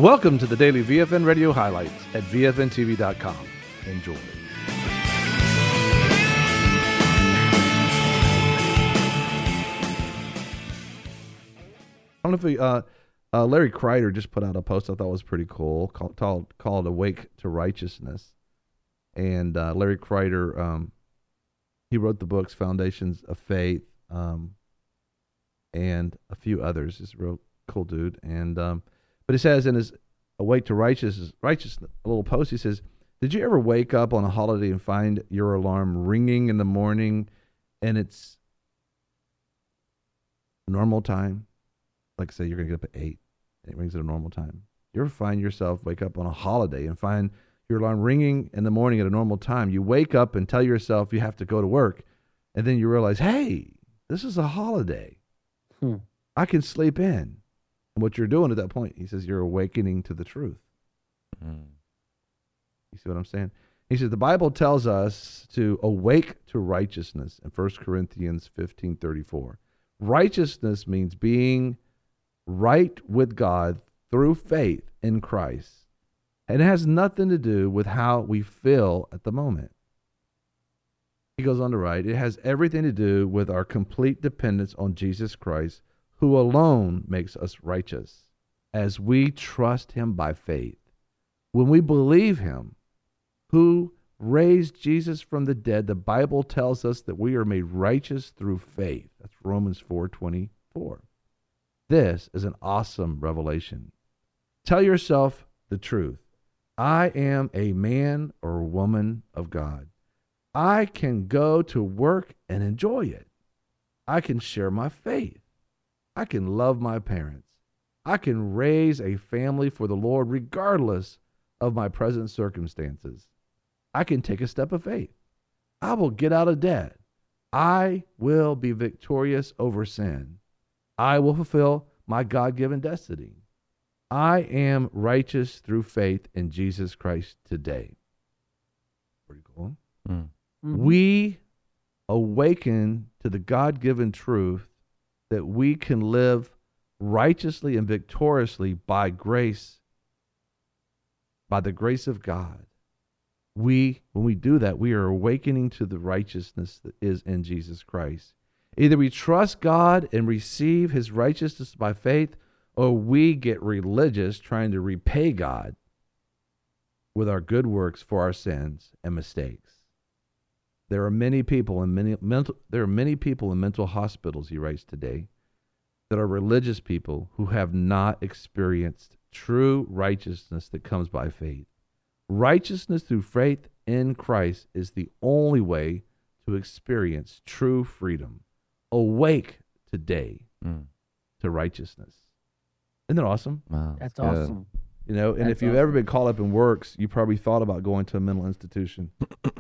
Welcome to the daily VFN radio highlights at VFNTV.com. Enjoy. I don't know if Larry Kreider just put out a post I thought was pretty cool called Awake to Righteousness. And Larry Kreider, he wrote the books Foundations of Faith and a few others. He's a real cool dude. And but he says in his Awake to Righteousness, a little post, he says, did you ever wake up on a holiday and find your alarm ringing in the morning and it's normal time? Like say you're going to get up at 8 and it rings at a normal time. You ever find yourself wake up on a holiday and find your alarm ringing in the morning at a normal time? You wake up and tell yourself you have to go to work, and then you realize, hey, this is a holiday. I can sleep in. And what you're doing at that point, he says, you're awakening to the truth. You see what I'm saying? He says the Bible tells us to awake to righteousness in 1 Corinthians 15:34. Righteousness means being right with God through faith in Christ. And it has nothing to do with how we feel at the moment. He goes on to write, it has everything to do with our complete dependence on Jesus Christ, who alone makes us righteous, as we trust him by faith. When we believe him, who raised Jesus from the dead, the Bible tells us that we are made righteous through faith. That's Romans 4:24. This is an awesome revelation. Tell yourself the truth. I am a man or woman of God. I can go to work and enjoy it. I can share my faith. I can love my parents. I can raise a family for the Lord regardless of my present circumstances. I can take a step of faith. I will get out of debt. I will be victorious over sin. I will fulfill my God-given destiny. I am righteous through faith in Jesus Christ today. Pretty cool. We awaken to the God-given truth that we can live righteously and victoriously by grace, by the grace of God. When we do that, we are awakening to the righteousness that is in Jesus Christ. Either we trust God and receive his righteousness by faith, or we get religious trying to repay God with our good works for our sins and mistakes. There are many people in mental hospitals, he writes today, that are religious people who have not experienced true righteousness that comes by faith. Righteousness through faith in Christ is the only way to experience true freedom. Awake today to righteousness. Isn't that awesome? Wow. That's awesome. You know, and if you've ever been caught up in works, you probably thought about going to a mental institution,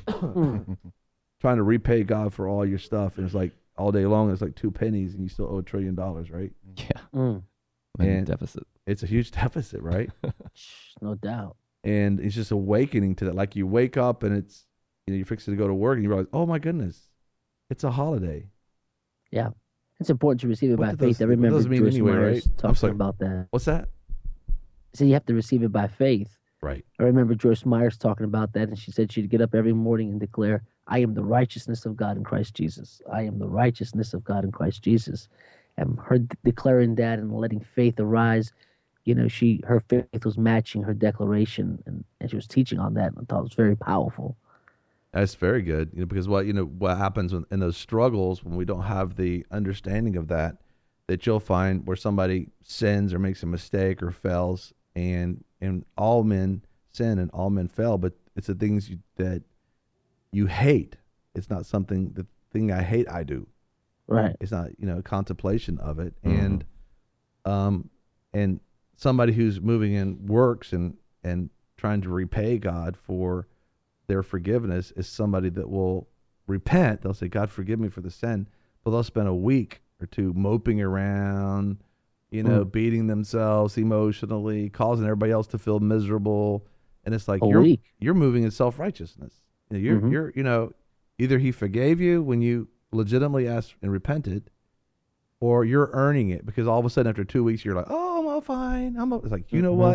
trying to repay God for all your stuff. And it's like all day long, it's like 2 pennies and you still owe $1 trillion, right? Yeah. And deficit. It's a huge deficit, right? No doubt. And it's just awakening to that. Like you wake up and it's, you're fixing to go to work and you realize, oh my goodness, it's a holiday. Yeah. It's important to receive it by What faith. I remember does it mean Joyce anyway, Myers right? talking about that. What's that? So you have to receive it by faith. Right. I remember Joyce Myers talking about that, and she said she'd get up every morning and declare, I am the righteousness of God in Christ Jesus. I am the righteousness of God in Christ Jesus. And her declaring that and letting faith arise, her faith was matching her declaration, and she was teaching on that, and I thought it was very powerful. That's very good, because what happens in those struggles when we don't have the understanding of that you'll find where somebody sins or makes a mistake or fails, and all men sin and all men fail, but it's the things that you hate. It's not the thing I hate I do. Right. It's not contemplation of it, and somebody who's moving in works and trying to repay God for their forgiveness is somebody that will repent. They'll say, God, forgive me for the sin. But they'll spend a week or two moping around, beating themselves emotionally, causing everybody else to feel miserable. And it's like, you're moving in self-righteousness. You're either he forgave you when you legitimately asked and repented, or you're earning it because all of a sudden after 2 weeks, you're like, oh, I'm all fine. It's like, you know what?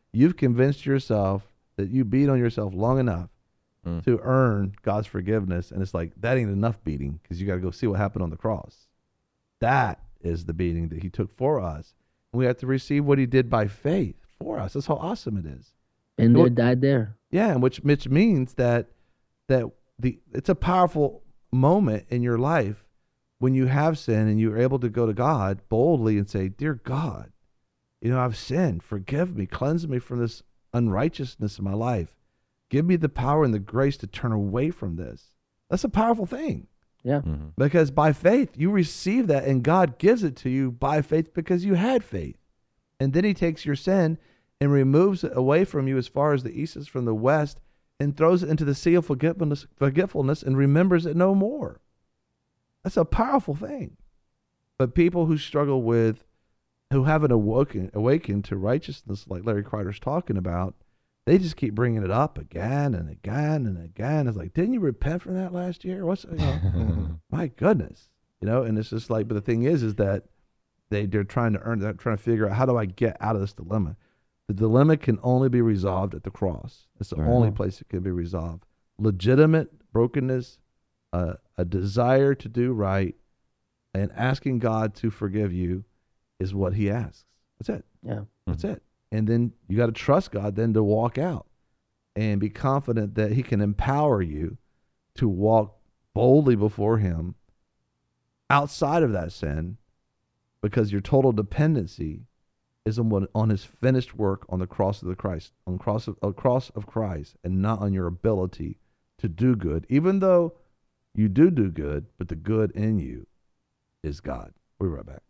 you've convinced yourself that you beat on yourself long enough to earn God's forgiveness. And it's like, that ain't enough beating, because you got to go see what happened on the cross. That is the beating that he took for us. And we have to receive what he did by faith for us. That's how awesome it is. Been there, died there. Yeah, which means that it's a powerful moment in your life when you have sinned and you're able to go to God boldly and say, "Dear God, I've sinned. Forgive me. Cleanse me from this unrighteousness in my life. Give me the power and the grace to turn away from this." That's a powerful thing. Yeah. Because by faith, you receive that, and God gives it to you by faith because you had faith. And then he takes your sin and removes it away from you as far as the east is from the west, and throws it into the sea of forgetfulness and remembers it no more. That's a powerful thing. But people who struggle with, who haven't awakened to righteousness, like Larry Kreider's talking about, they just keep bringing it up again and again and again. It's like, didn't you repent from that last year? My goodness, And it's just like, but the thing is that they're trying to figure out, how do I get out of this dilemma? The dilemma can only be resolved at the cross. It's the only place it can be resolved. Legitimate brokenness, a desire to do right, and asking God to forgive you is what he asks. That's it. Yeah. That's it. And then you got to trust God then to walk out and be confident that he can empower you to walk boldly before him outside of that sin, because your total dependency is on his finished work on the cross of the Christ, on the cross of Christ, and not on your ability to do good, even though you do good, but the good in you is God. We'll be right back.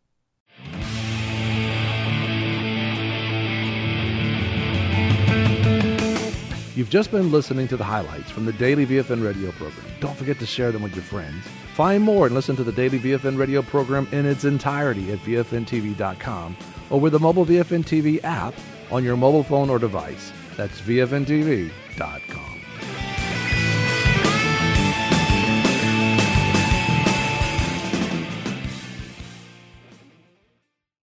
You've just been listening to the highlights from the Daily VFN radio program. Don't forget to share them with your friends. Find more and listen to the Daily VFN radio program in its entirety at VFNTV.com or with the mobile VFN TV app on your mobile phone or device. That's VFNTV.com.